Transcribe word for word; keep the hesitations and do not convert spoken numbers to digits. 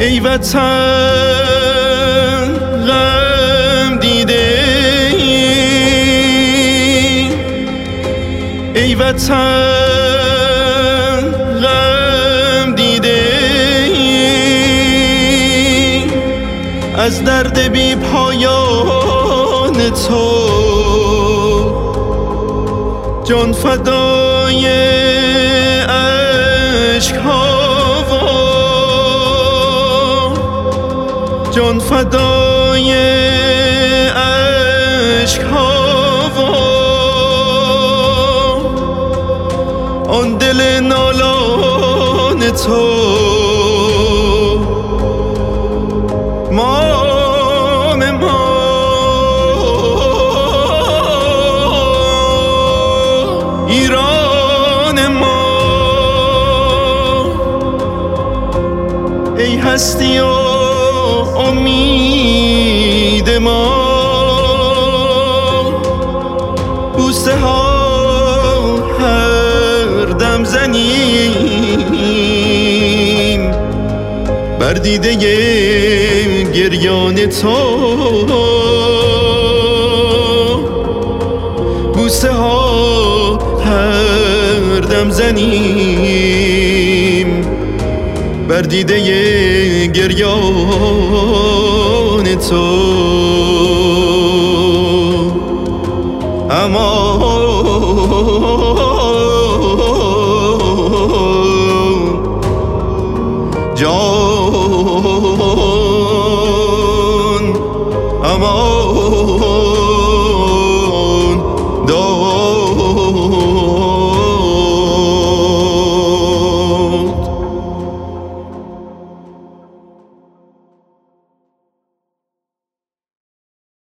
ای وطن غم دیده ای وطن غم دیده از درد بی پایان تو جان فدای عشق ها جان فدای عشق ها آن دل نالان تو مام ما ایران ما ای هستی و امید ما بوسه ها هر دم زنیم بر دیده گریان تو بوسه ها هر دم زنیم بر دیده گریان تو اما